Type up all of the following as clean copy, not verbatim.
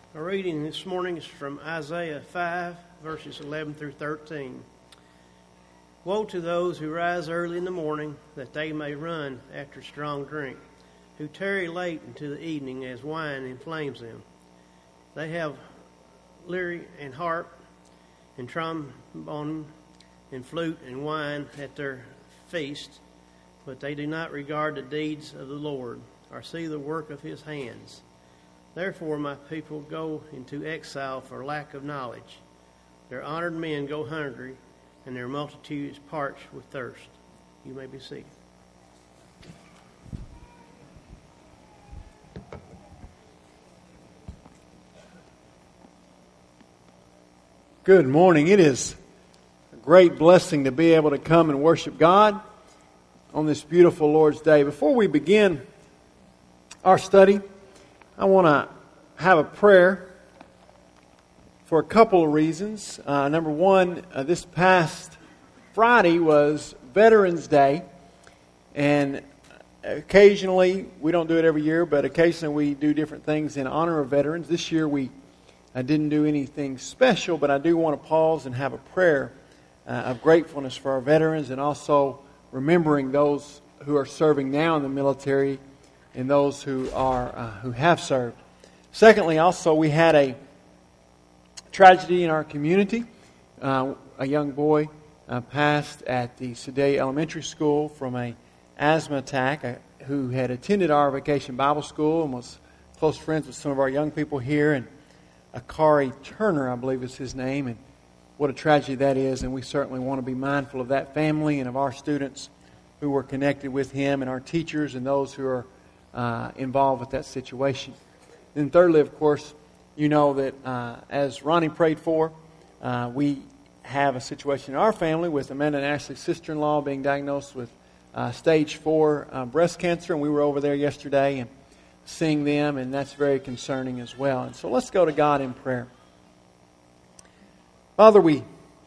Our reading this morning is from Isaiah 5, verses 11 through 13. Woe to those who rise early in the morning, that they may run after strong drink, who tarry late into the evening as wine inflames them. They have lyre and harp and trombone and flute and wine at their feast, but they do not regard the deeds of the Lord, or see the work of his hands. Therefore my people go into exile for lack of knowledge. Their honored men go hungry, and their multitude is parched with thirst. You may be seated. Good morning. It is a great blessing to be able to come and worship God on this beautiful Lord's Day. Before we begin our study, I want to have a prayer for a couple of reasons. Number one, this past Friday was Veterans Day, and occasionally, we don't do it every year, but occasionally we do different things in honor of veterans. This year I didn't do anything special, but I do want to pause and have a prayer of gratefulness for our veterans, and also remembering those who are serving now in the military and those who have served. Secondly, also, we had a tragedy in our community. A young boy passed at the Sedalia Elementary School from an asthma attack, who had attended our Vacation Bible School and was close friends with some of our young people here. And Akari Turner, I believe is his name. And what a tragedy that is. And we certainly want to be mindful of that family and of our students who were connected with him, and our teachers and those who are involved with that situation. And thirdly, of course, you know that as Ronnie prayed for, we have a situation in our family with Amanda and Ashley's sister-in-law being diagnosed with stage 4 breast cancer, and we were over there yesterday and seeing them, and that's very concerning as well. And so let's go to God in prayer. Father, we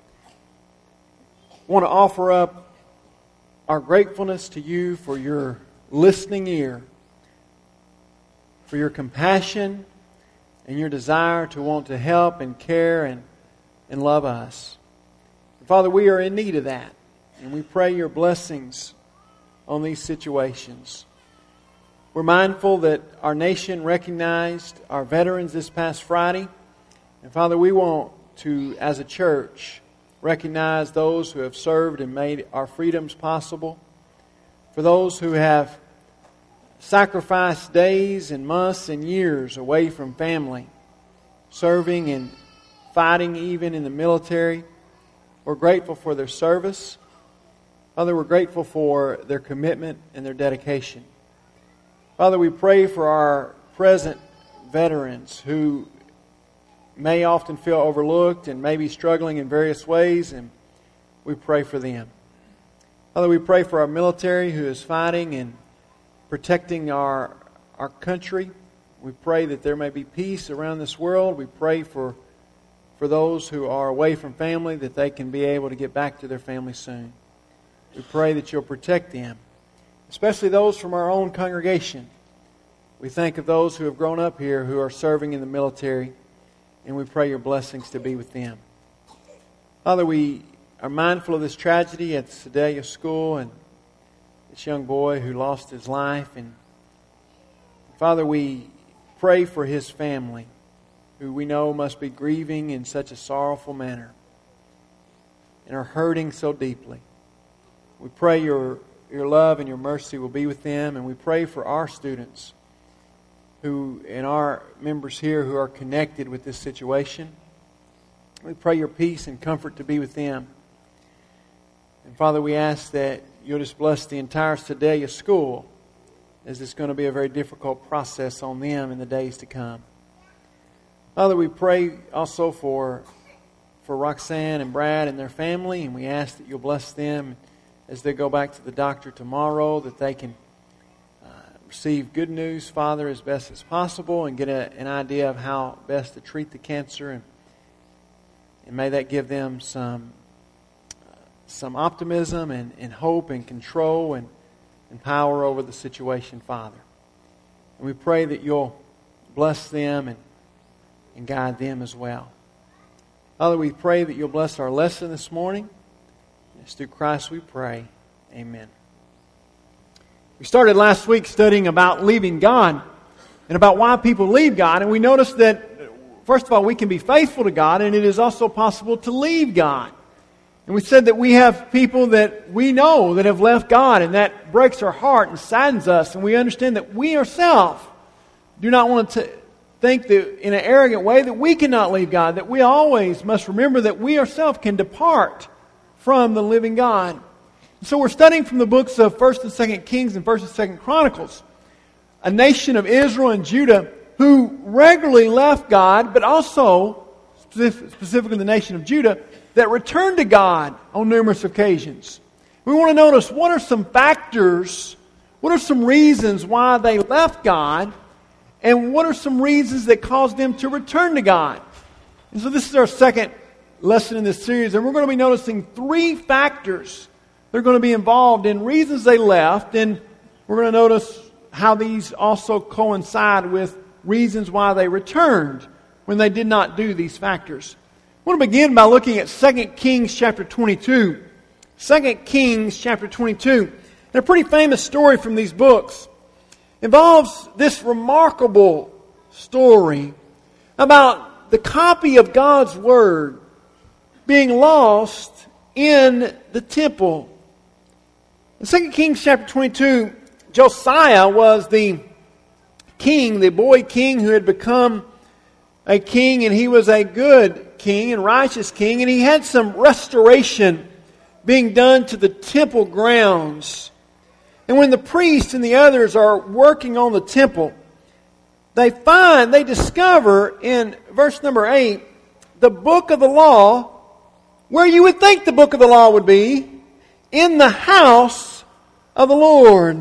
want to offer up our gratefulness to you for your listening ear, for your compassion and your desire to want to help and care and love us. Father, we are in need of that, and we pray your blessings on these situations. We're mindful that our nation recognized our veterans this past Friday, and Father, we want to, as a church, recognize those who have served and made our freedoms possible, for those who have sacrificed days and months and years away from family, serving and fighting even in the military. We're grateful for their service. Father, we're grateful for their commitment and their dedication. Father, we pray for our present veterans who may often feel overlooked and may be struggling in various ways, and we pray for them. Father, we pray for our military who is fighting and protecting our country. We pray that there may be peace around this world. We pray for those who are away from family, that they can be able to get back to their family soon. We pray that you'll protect them, especially those from our own congregation. We think of those who have grown up here who are serving in the military, and we pray your blessings to be with them. Father, we are mindful of this tragedy at the Sedalia School and this young boy who lost his life. And Father, we pray for his family, who we know must be grieving in such a sorrowful manner and are hurting so deeply. We pray your love and your mercy will be with them, and we pray for our students and our members here who are connected with this situation. We pray your peace and comfort to be with them. And Father, we ask that you'll just bless the entire Sedalia School, as it's going to be a very difficult process on them in the days to come. Father, we pray also for Roxanne and Brad and their family, and we ask that you'll bless them as they go back to the doctor tomorrow, that they can receive good news, Father, as best as possible, and get an idea of how best to treat the cancer, and may that give them some optimism and hope and control and power over the situation, Father. And we pray that you'll bless them and and guide them as well. Father, we pray that you'll bless our lesson this morning. It's through Christ we pray. Amen. We started last week studying about leaving God and about why people leave God. And we noticed that, first of all, we can be faithful to God, and it is also possible to leave God. And we said that we have people that we know that have left God, and that breaks our heart and saddens us. And we understand that we ourselves do not want to think that in an arrogant way that we cannot leave God, that we always must remember that we ourselves can depart from the living God. So we're studying from the books of 1st and 2nd Kings and 1st and 2nd Chronicles, a nation of Israel and Judah who regularly left God, but also, specifically the nation of Judah, that returned to God on numerous occasions. We want to notice what are some factors, what are some reasons why they left God, and what are some reasons that caused them to return to God. And so this is our second lesson in this series, and we're going to be noticing three factors that are going to be involved in reasons they left, and we're going to notice how these also coincide with reasons why they returned when they did not do these factors. I want to begin by looking at 2 Kings chapter 22. 2 Kings chapter 22. And a pretty famous story from these books involves this remarkable story about the copy of God's Word being lost in the temple. In 2 Kings chapter 22, Josiah was the king, the boy king who had become a king, and he was a good king and righteous king, and he had some restoration being done to the temple grounds. And when the priests and the others are working on the temple, they discover in verse number 8, the book of the law, where you would think the book of the law would be, in the house of the Lord.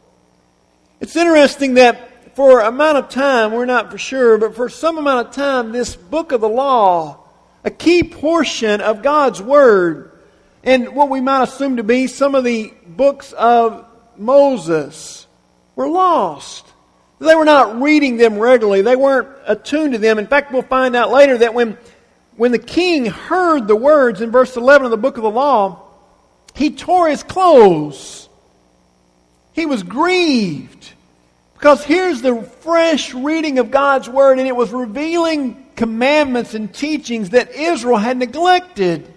It's interesting that for an amount of time, we're not for sure, but for some amount of time, this book of the law, a key portion of God's Word, and what we might assume to be some of the books of Moses, were lost. They were not reading them regularly. They weren't attuned to them. In fact, we'll find out later that when the king heard the words in verse 11 of the book of the law, he tore his clothes. He was grieved. Because here's the fresh reading of God's Word, and it was revealing commandments and teachings that Israel had neglected.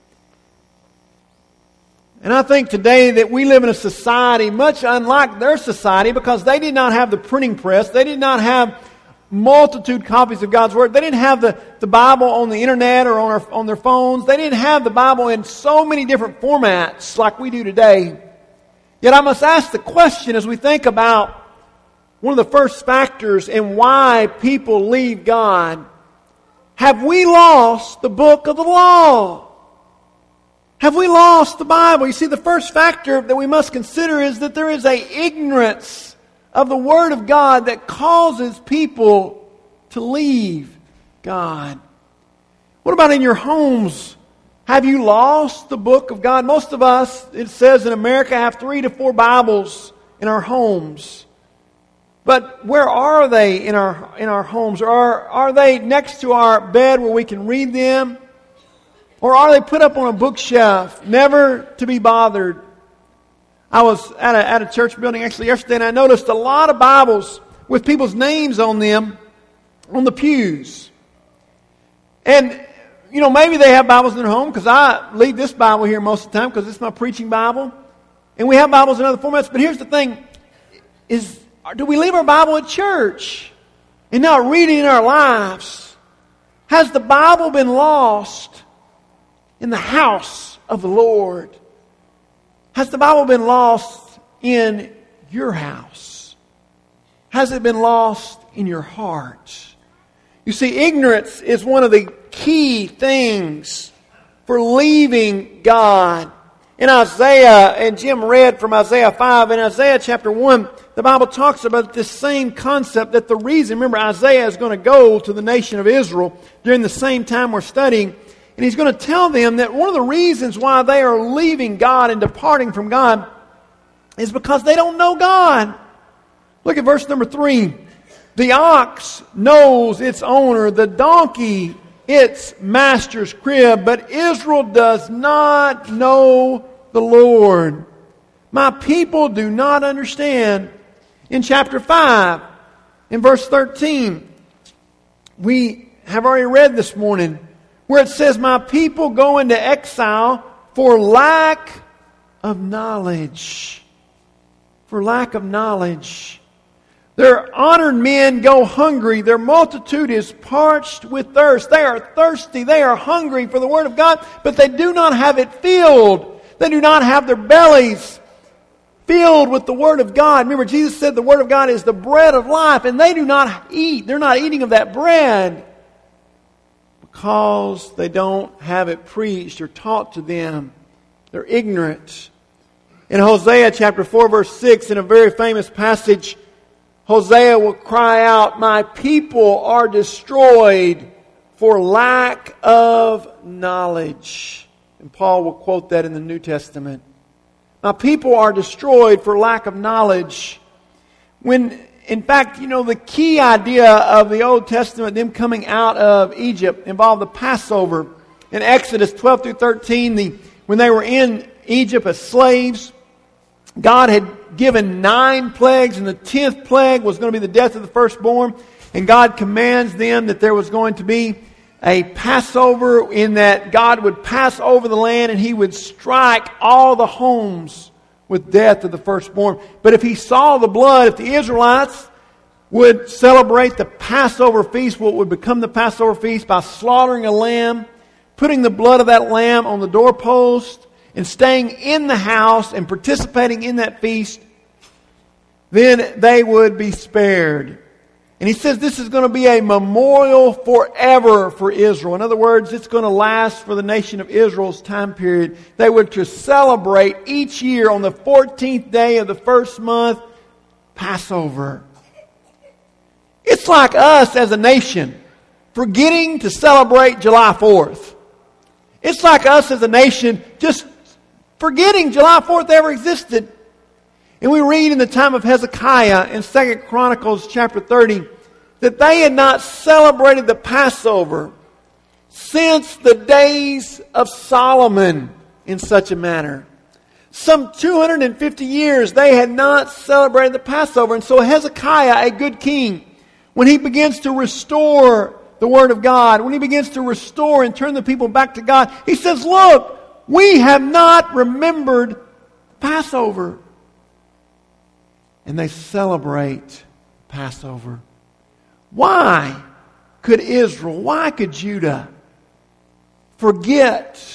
And I think today that we live in a society much unlike their society, because they did not have the printing press. They did not have multitude copies of God's Word. They didn't have the Bible on the internet or on their phones. They didn't have the Bible in so many different formats like we do today. Yet I must ask the question as we think about one of the first factors in why people leave God. Have we lost the book of the law? Have we lost the Bible? You see, the first factor that we must consider is that there is an ignorance of the Word of God that causes people to leave God. What about in your homes? Have you lost the book of God? Most of us, it says in America, have 3 to 4 Bibles in our homes. But where are they in our homes? Or are they next to our bed where we can read them? Or are they put up on a bookshelf, never to be bothered? I was at a church building actually yesterday, and I noticed a lot of Bibles with people's names on them on the pews. And, you know, maybe they have Bibles in their home, because I leave this Bible here most of the time because it's my preaching Bible. And we have Bibles in other formats. But here's the thing, do we leave our Bible at church and not read it in our lives? Has the Bible been lost in the house of the Lord? Has the Bible been lost in your house? Has it been lost in your heart? You see, ignorance is one of the key things for leaving God. In Isaiah, and Jim read from Isaiah 5, in Isaiah chapter 1, the Bible talks about this same concept, that the reason, remember, Isaiah is going to go to the nation of Israel during the same time we're studying, and he's going to tell them that one of the reasons why they are leaving God and departing from God is because they don't know God. Look at verse number 3. The ox knows its owner, the donkey its master's crib, but Israel does not know the Lord. My people do not understand. In chapter 5, in verse 13, we have already read this morning, where it says, my people go into exile for lack of knowledge. For lack of knowledge. Their honored men go hungry. Their multitude is parched with thirst. They are thirsty. They are hungry for the Word of God, but they do not have it filled. They do not have their bellies filled with the Word of God. Remember, Jesus said the Word of God is the bread of life, and they do not eat. They're not eating of that bread because they don't have it preached or taught to them. They're ignorant. In Hosea chapter 4, verse 6, in a very famous passage, Hosea will cry out, my people are destroyed for lack of knowledge. And Paul will quote that in the New Testament. My people are destroyed for lack of knowledge. When, in fact, the key idea of the Old Testament, them coming out of Egypt, involved the Passover. In Exodus 12 through 13, when they were in Egypt as slaves, God had given 9 plagues, and the 10th plague was going to be the death of the firstborn. And God commands them that there was going to be a Passover, in that God would pass over the land and He would strike all the homes with death of the firstborn. But if He saw the blood, if the Israelites would celebrate the Passover feast, what would become the Passover feast, by slaughtering a lamb, putting the blood of that lamb on the doorpost, and staying in the house and participating in that feast, then they would be spared. And He says this is going to be a memorial forever for Israel. In other words, it's going to last for the nation of Israel's time period. They were to celebrate each year on the 14th day of the first month, Passover. It's like us as a nation forgetting to celebrate July 4th. It's like us as a nation just forgetting July 4th ever existed. And we read in the time of Hezekiah in 2 Chronicles chapter 30 that they had not celebrated the Passover since the days of Solomon in such a manner. Some 250 years they had not celebrated the Passover. And so Hezekiah, a good king, when he begins to restore the Word of God, when he begins to restore and turn the people back to God, he says, look, we have not remembered Passover. And they celebrate Passover. Why could Israel, why could Judah forget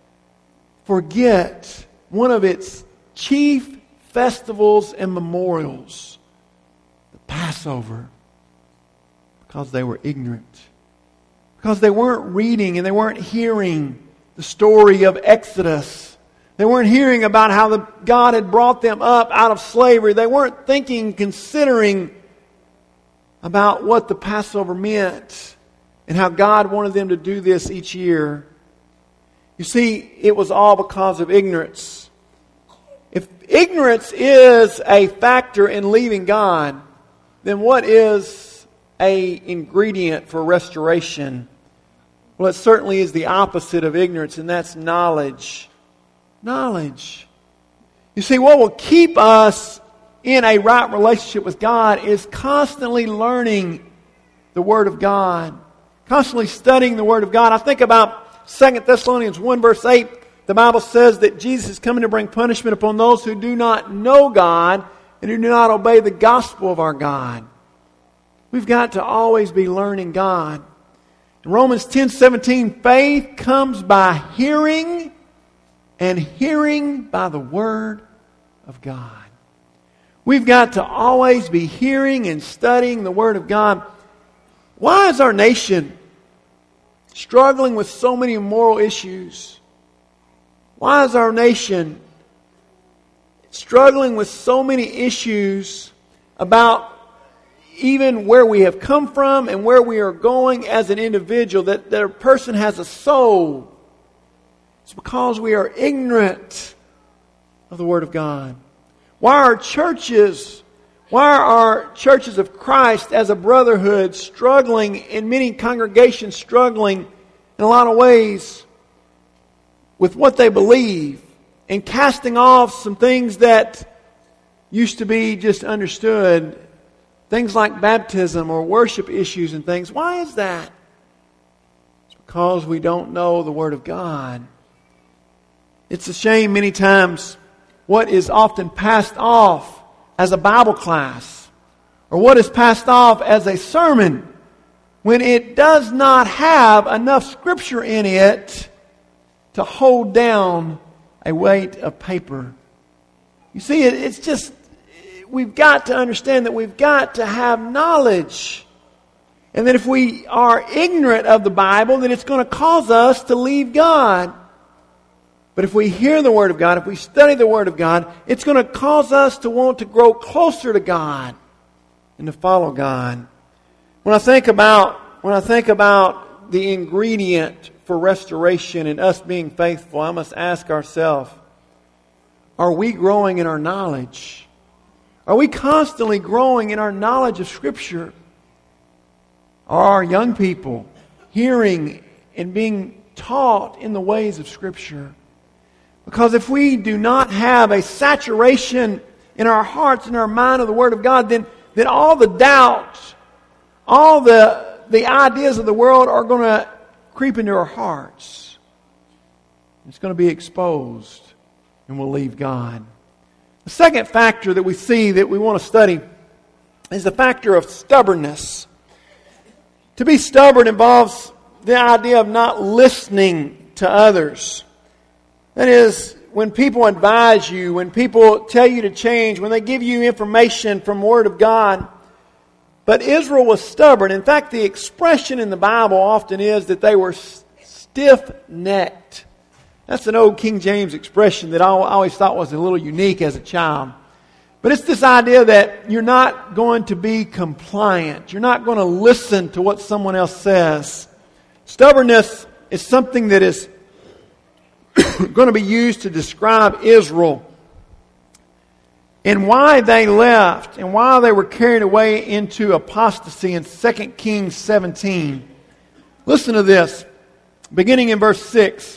one of its chief festivals and memorials, the Passover? Because they were ignorant. Because they weren't reading and they weren't hearing the story of Exodus. They weren't hearing about how God had brought them up out of slavery. They weren't thinking, considering about what the Passover meant and how God wanted them to do this each year. You see, it was all because of ignorance. If ignorance is a factor in leaving God, then what is an ingredient for restoration? Well, it certainly is the opposite of ignorance, and that's knowledge. Knowledge. You see, what will keep us in a right relationship with God is constantly learning the Word of God. Constantly studying the Word of God. I think about 2 Thessalonians 1 verse 8. The Bible says that Jesus is coming to bring punishment upon those who do not know God and who do not obey the gospel of our God. We've got to always be learning God. In Romans 10:17, faith comes by hearing, and hearing by the Word of God. We've got to always be hearing and studying the Word of God. Why is our nation struggling with so many moral issues? Why is our nation struggling with so many issues about even where we have come from and where we are going as an individual, that a person has a soul? It's because we are ignorant of the Word of God. Why are churches Why are churches of Christ as a brotherhood struggling, in many congregations struggling in a lot of ways with what they believe and casting off some things that used to be just understood, things like baptism or worship issues and things? Why is that? It's because we don't know the Word of God. It's a shame many times what is often passed off as a Bible class or what is passed off as a sermon, when it does not have enough Scripture in it to hold down a weight of paper. You see, it's just, we've got to understand that we've got to have knowledge. And that if we are ignorant of the Bible, then it's going to cause us to leave God. But if we hear the Word of God, if we study the Word of God, it's going to cause us to want to grow closer to God and to follow God. When I think about the ingredient for restoration and us being faithful, I must ask ourselves, are we growing in our knowledge? Are we constantly growing in our knowledge of Scripture? Are our young people hearing and being taught in the ways of Scripture? Because if we do not have a saturation in our hearts and our mind of the Word of God, then all the doubts, all the ideas of the world are going to creep into our hearts. It's going to be exposed, and we'll leave God. The second factor that we see that we want to study is the factor of stubbornness. To be stubborn involves the idea of not listening to others. That is, when people advise you, when people tell you to change, when they give you information from the Word of God. But Israel was stubborn. In fact, the expression in the Bible often is that they were stiff-necked. That's an old King James expression that I always thought was a little unique as a child. But it's this idea that you're not going to be compliant. You're not going to listen to what someone else says. Stubbornness is something that is going to be used to describe Israel and why they left and why they were carried away into apostasy in 2 Kings 17. Listen to this, beginning in verse 6.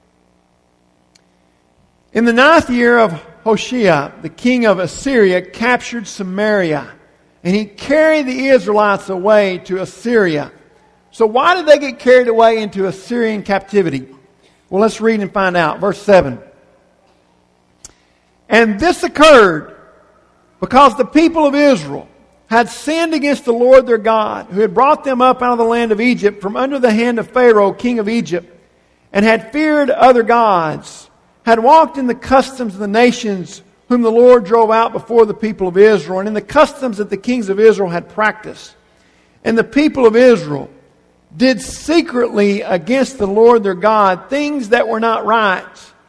In the 9th year of Hoshea, the king of Assyria captured Samaria, and he carried the Israelites away to Assyria. So why did they get carried away into Assyrian captivity? Well, let's read and find out. Verse 7. And this occurred because the people of Israel had sinned against the Lord their God, who had brought them up out of the land of Egypt from under the hand of Pharaoh, king of Egypt, and had feared other gods, had walked in the customs of the nations whom the Lord drove out before the people of Israel, and in the customs that the kings of Israel had practiced. And the people of Israel did secretly against the Lord their God things that were not right.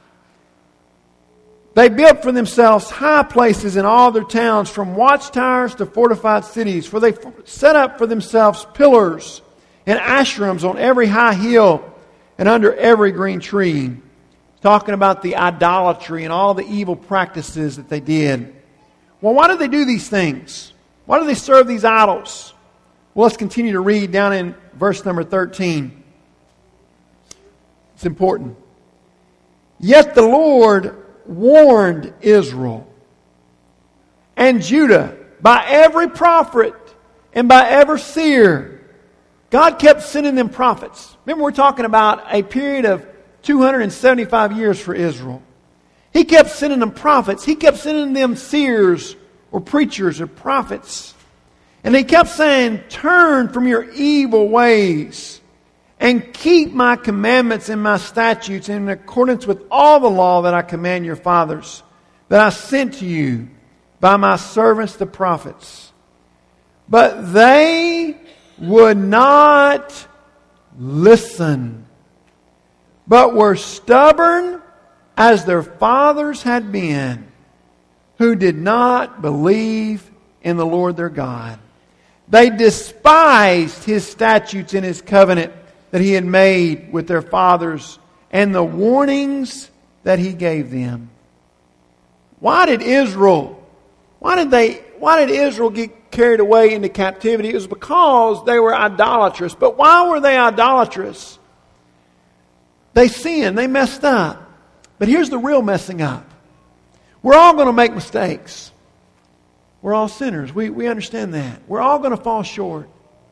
They built for themselves high places in all their towns, from watchtowers to fortified cities. For they set up for themselves pillars and asherams on every high hill and under every green tree. Talking about the idolatry and all the evil practices that they did. Well, why did they do these things? Why do they serve these idols? Well, let's continue to read down in verse number 13. It's important. Yet the Lord warned Israel and Judah by every prophet and by every seer. God kept sending them prophets. Remember, we're talking about a period of 275 years for Israel. He kept sending them prophets. He kept sending them seers or preachers or prophets. And he kept saying, turn from your evil ways and keep my commandments and my statutes in accordance with all the law that I command your fathers, that I sent to you by my servants the prophets. But they would not listen, but were stubborn as their fathers had been, who did not believe in the Lord their God. They despised His statutes and His covenant that He had made with their fathers and the warnings that He gave them. Why did why did Israel get carried away into captivity? It was because they were idolatrous. But why were they idolatrous? They sinned. They messed up. But here's the real messing up. We're all going to make mistakes. We're all sinners. We understand that. We're all going to fall short.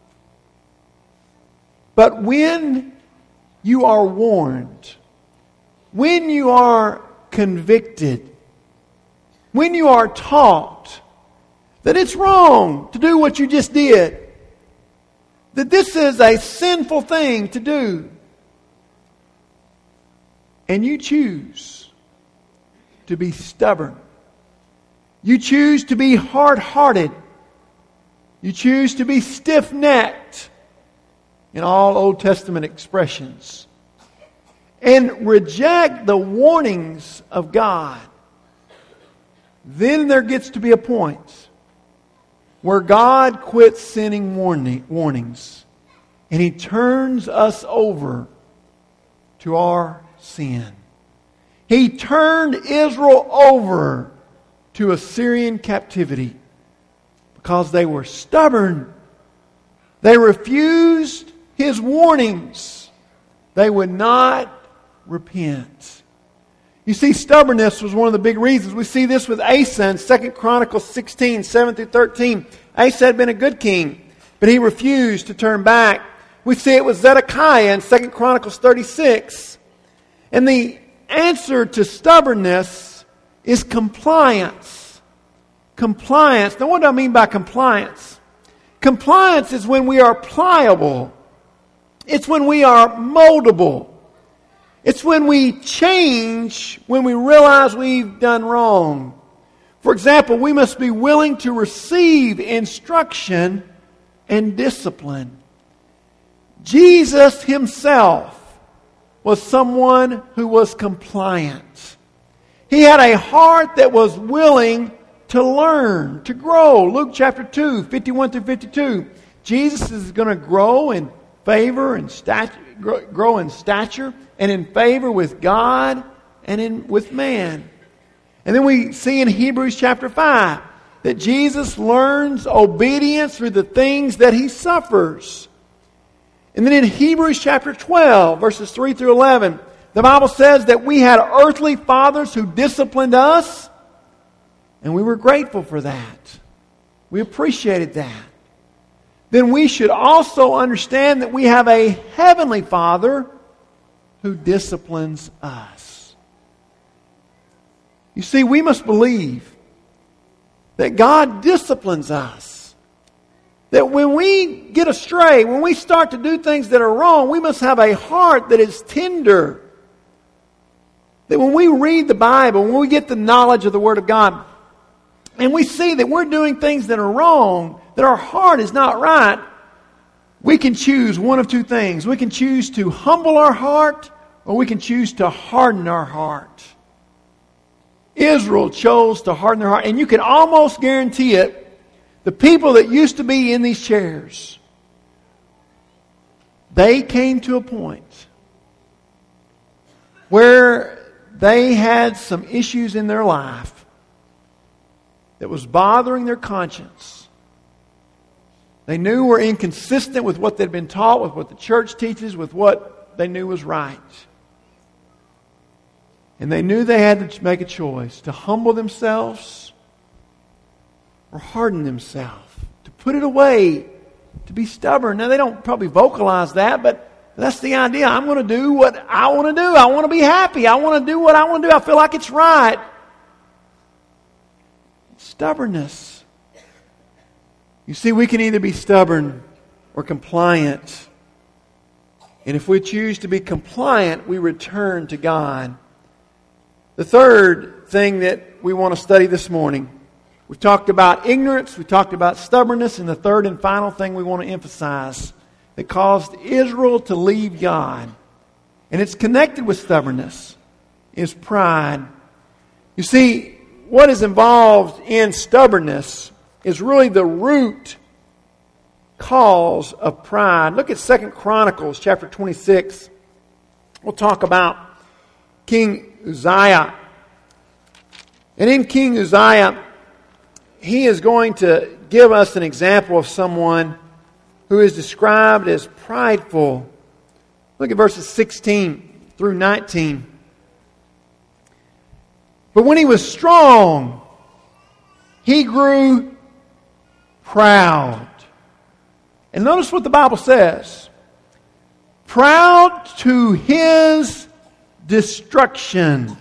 But when you are warned, when you are convicted, when you are taught that it's wrong to do what you just did, that this is a sinful thing to do, and you choose to be stubborn, you choose to be hard-hearted, you choose to be stiff-necked, in all Old Testament expressions, and reject the warnings of God, then there gets to be a point where God quits sending warnings and He turns us over to our sin. He turned Israel over to Assyrian captivity because they were stubborn. They refused His warnings. They would not repent. You see, stubbornness was one of the big reasons. We see this with Asa in 2 Chronicles 16, 7 through 13. Asa had been a good king, but he refused to turn back. We see it with Zedekiah in 2 Chronicles 36. And the answer to stubbornness is compliance. Compliance. Now, what do I mean by compliance? Compliance is when we are pliable. It's when we are moldable. It's when we change when we realize we've done wrong. For example, we must be willing to receive instruction and discipline. Jesus Himself was someone who was compliant. He had a heart that was willing to learn, to grow. Luke chapter 2, 51 through 52. Jesus is going to grow in favor and grow in stature and in favor with God and with man. And then we see in Hebrews chapter 5 that Jesus learns obedience through the things that He suffers. And then in Hebrews chapter 12, verses 3 through 11, the Bible says that we had earthly fathers who disciplined us, and we were grateful for that. We appreciated that. Then we should also understand that we have a heavenly Father who disciplines us. You see, we must believe that God disciplines us. That when we get astray, when we start to do things that are wrong, we must have a heart that is tender. That when we read the Bible, when we get the knowledge of the Word of God, and we see that we're doing things that are wrong, that our heart is not right, we can choose one of two things. We can choose to humble our heart, or we can choose to harden our heart. Israel chose to harden their heart, and you can almost guarantee it. The people that used to be in these chairs, they came to a point where they had some issues in their life that was bothering their conscience. They knew were inconsistent with what they'd been taught, with what the church teaches, with what they knew was right. And they knew they had to make a choice to humble themselves or harden themselves, to put it away, to be stubborn. Now, they don't probably vocalize that, but that's the idea. I'm going to do what I want to do. I want to be happy. I want to do what I want to do. I feel like it's right. Stubbornness. You see, we can either be stubborn or compliant. And if we choose to be compliant, we return to God. The third thing that we want to study this morning, we've talked about ignorance, we talked about stubbornness, and the third and final thing we want to emphasize that caused Israel to leave God, and it's connected with stubbornness, is pride. You see, what is involved in stubbornness is really the root cause of pride. Look at 2 Chronicles chapter 26. We'll talk about King Uzziah. And in King Uzziah, he is going to give us an example of someone who is described as prideful. Look at verses 16 through 19. But when he was strong, he grew proud. And notice what the Bible says. Proud to his destruction.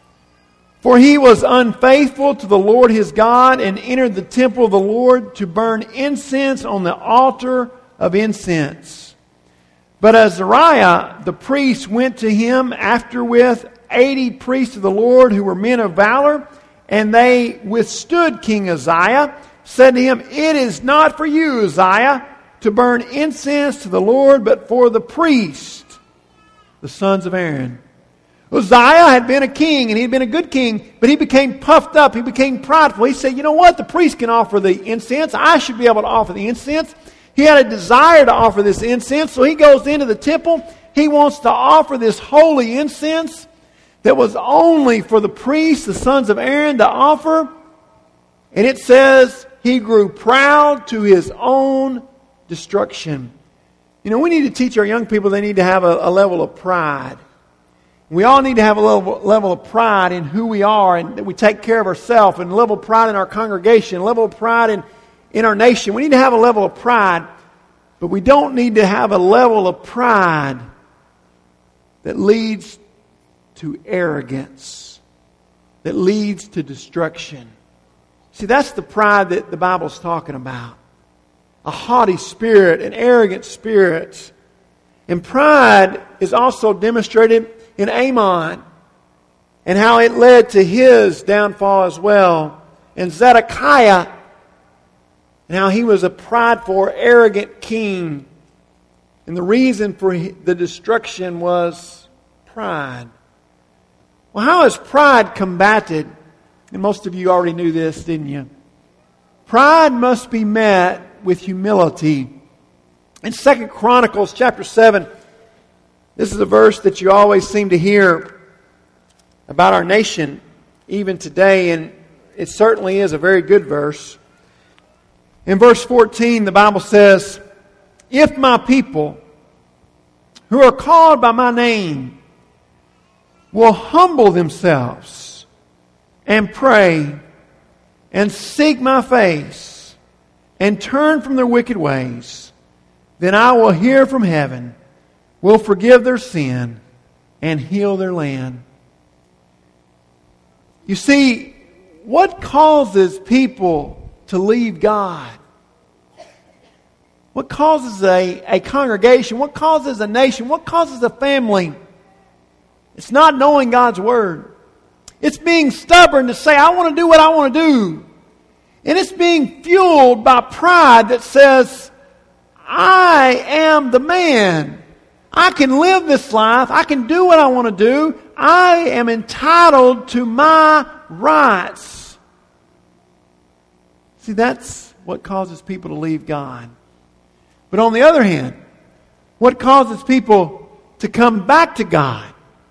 For he was unfaithful to the Lord his God and entered the temple of the Lord to burn incense on the altar of incense. But Azariah the priest went to him after with 80 priests of the Lord who were men of valor, and they withstood King Uzziah, said to him, It is not for you, Uzziah, to burn incense to the Lord, but for the priest, the sons of Aaron. Uzziah had been a king, and he had been a good king, but he became puffed up. He became prideful. He said, you know what? The priest can offer the incense. I should be able to offer the incense. He had a desire to offer this incense, so he goes into the temple. He wants to offer this holy incense that was only for the priests, the sons of Aaron, to offer. And it says he grew proud to his own destruction. You know, we need to teach our young people they need to have a level of pride. We all need to have a level of pride in who we are and that we take care of ourselves, and a level of pride in our congregation, a level of pride in our nation. We need to have a level of pride, but we don't need to have a level of pride that leads to arrogance, that leads to destruction. See, that's the pride that the Bible's talking about. A haughty spirit, an arrogant spirit. And pride is also demonstrated in Amon and how it led to his downfall as well. And Zedekiah and how he was a prideful, arrogant king. And the reason for the destruction was pride. Well, how is pride combated? And most of you already knew this, didn't you? Pride must be met with humility. In 2 Chronicles chapter 7, this is a verse that you always seem to hear about our nation, even today, and it certainly is a very good verse. In verse 14, the Bible says, If my people, who are called by my name, will humble themselves and pray and seek my face and turn from their wicked ways, then I will hear from heaven, will forgive their sin, and heal their land. You see, what causes people to leave God? What causes a congregation? What causes a nation? What causes a family? It's not knowing God's Word. It's being stubborn to say, I want to do what I want to do. And it's being fueled by pride that says, I am the man. I can live this life. I can do what I want to do. I am entitled to my rights. See, that's what causes people to leave God. But on the other hand, what causes people to come back to God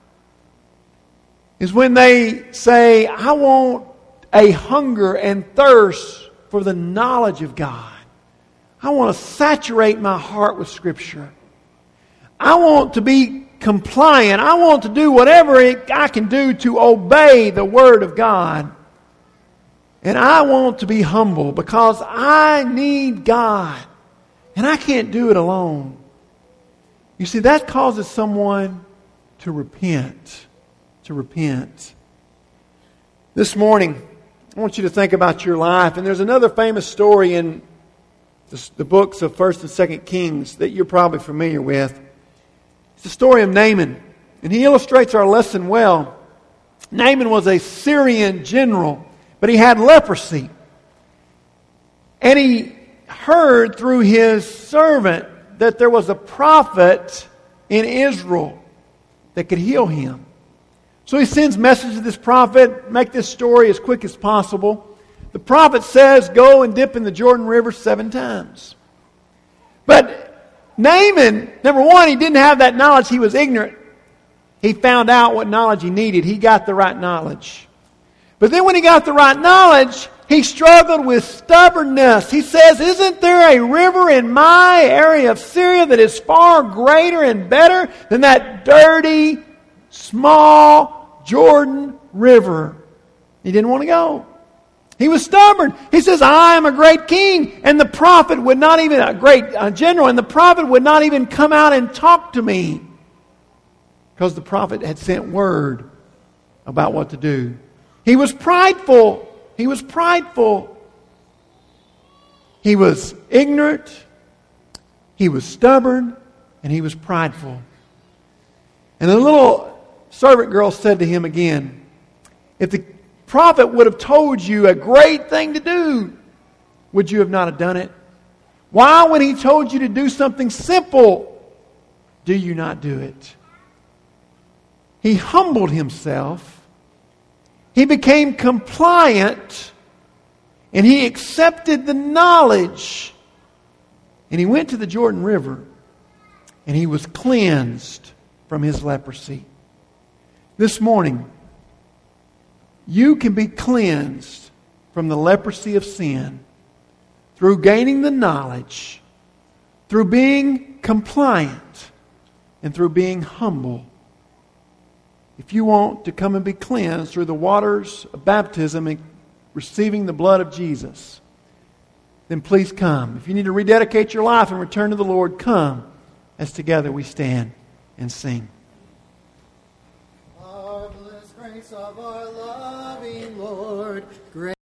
is when they say, I want a hunger and thirst for the knowledge of God. I want to saturate my heart with Scripture. I want to be compliant. I want to do whatever I can do to obey the Word of God. And I want to be humble because I need God. And I can't do it alone. You see, that causes someone to repent. To repent. This morning, I want you to think about your life. And there's another famous story in the books of 1st and 2nd Kings that you're probably familiar with. It's the story of Naaman. And he illustrates our lesson well. Naaman was a Syrian general, but he had leprosy. And he heard through his servant that there was a prophet in Israel that could heal him. So he sends message to this prophet, make this story as quick as possible. The prophet says, go and dip in the Jordan River 7 times. But Naaman, number one, he didn't have that knowledge. He was ignorant. He found out what knowledge he needed. He got the right knowledge. But then when he got the right knowledge, He struggled with stubbornness. He says, isn't there a river in my area of Syria that is far greater and better than that dirty, small Jordan River? He didn't want to go. He was stubborn. He says, I am a great king, and the prophet would not even, a great general, and the prophet would not even come out and talk to me. Because the prophet had sent word about what to do. He was prideful. He was prideful. He was ignorant. He was stubborn. And he was prideful. And the little servant girl said to him again, if the prophet would have told you a great thing to do, would you have not have done it? Why, when he told you to do something simple, do you not do it? He humbled himself. He became compliant, and he accepted the knowledge. And he went to the Jordan River, and he was cleansed from his leprosy. This morning, you can be cleansed from the leprosy of sin through gaining the knowledge, through being compliant, and through being humble. If you want to come and be cleansed through the waters of baptism and receiving the blood of Jesus, then please come. If you need to rededicate your life and return to the Lord, come as together we stand and sing. Marvelous grace of our loving Lord.